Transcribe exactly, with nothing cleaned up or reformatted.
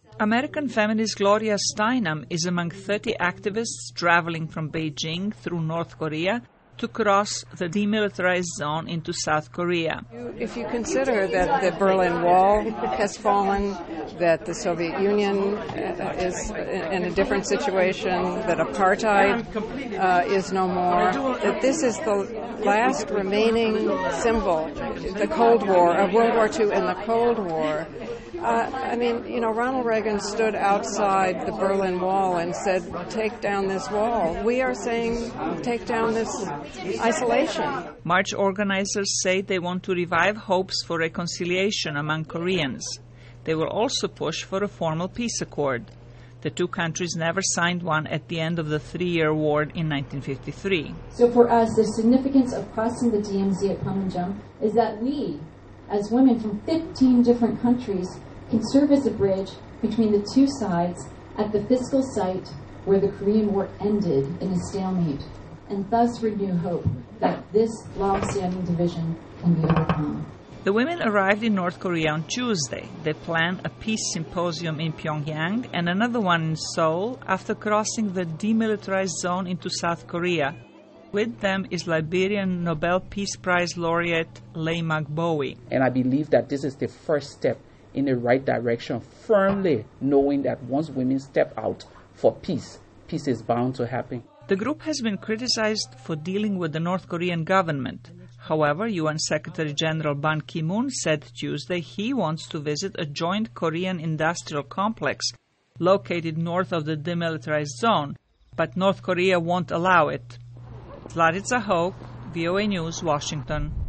American feminist Gloria Steinem is among thirty activists traveling from Beijing through North Korea to cross the demilitarized zone into South Korea. If you consider that the Berlin Wall has fallen, that the Soviet Union is in a different situation, that apartheid uh, is no more, that this is the last remaining symbol, the Cold War, of World War Two and the Cold War. Uh, I mean, you know, Ronald Reagan stood outside the Berlin Wall and said, take down this wall. We are saying, take down this isolation. March organizers say they want to revive hopes for reconciliation among Koreans. They will also push for a formal peace accord. The two countries never signed one at the end of the three-year war in nineteen fifty-three. So for us, the significance of crossing the D M Z at Panmunjom is that we, as women from fifteen different countries, can serve as a bridge between the two sides at the physical site where the Korean War ended in a stalemate, and thus renew hope that this long-standing division can be overcome. The women arrived in North Korea on Tuesday. They plan a peace symposium in Pyongyang and another one in Seoul after crossing the demilitarized zone into South Korea. With them is Liberian Nobel Peace Prize laureate Leigh McBowie. And I believe that this is the first step in the right direction, firmly knowing that once women step out for peace, peace is bound to happen. The group has been criticized for dealing with the North Korean government. However, U N Secretary General Ban Ki-moon said Tuesday he wants to visit a joint Korean industrial complex located north of the demilitarized zone, but North Korea won't allow it. Zlatica Hoke, V O A News, Washington.